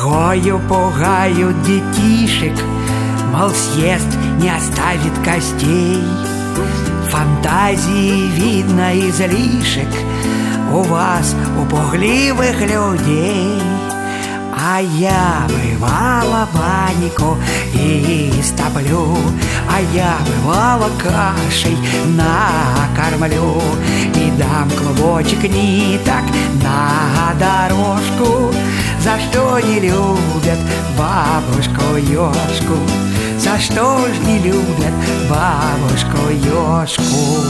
Рукою пугают детишек, мол, съест, не оставит костей. Фантазии видно излишек у вас, у пугливых людей. А я бывало панику истоплю, а я бывало кашей накормлю и дам клубочек ниток на дорожку. За что не любят бабушку-ёшку? За что ж не любят бабушку-ёшку?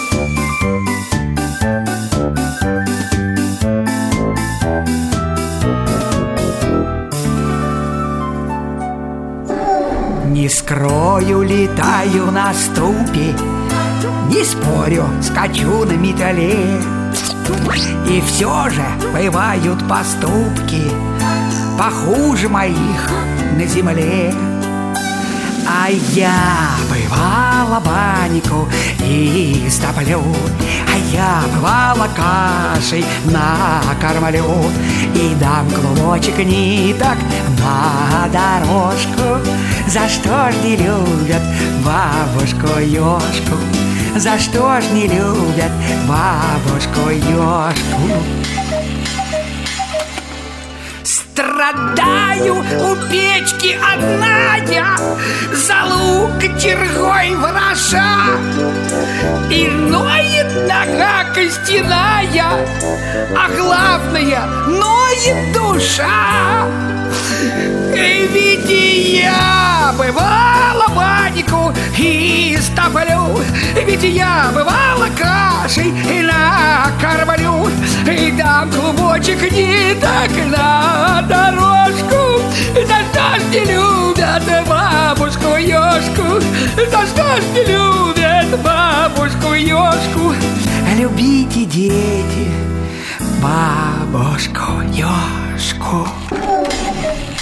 Не скрою, летаю на ступе, не спорю, скачу на металле. И все же бывают поступки похуже моих на земле. А я бывало панику истоплю, а я бывало кашей накормлю и дам клубочек ниток на дорожку. За что ж не любят бабушку-ёшку? За что ж не любят бабушку-ёшку? Страдаю у печки одна я, за лук чергой вороша, и ноет нога костяная, а главное, ноет душа. И ведь я бывало панику истоплю, ведь я бывало кашей накормлю и дам клубочек ниток на дорожку. За что ж не любят бабушку-ёшку? За что ж не любят бабушку-ёшку? Любите, дети, бабушку-ёшку.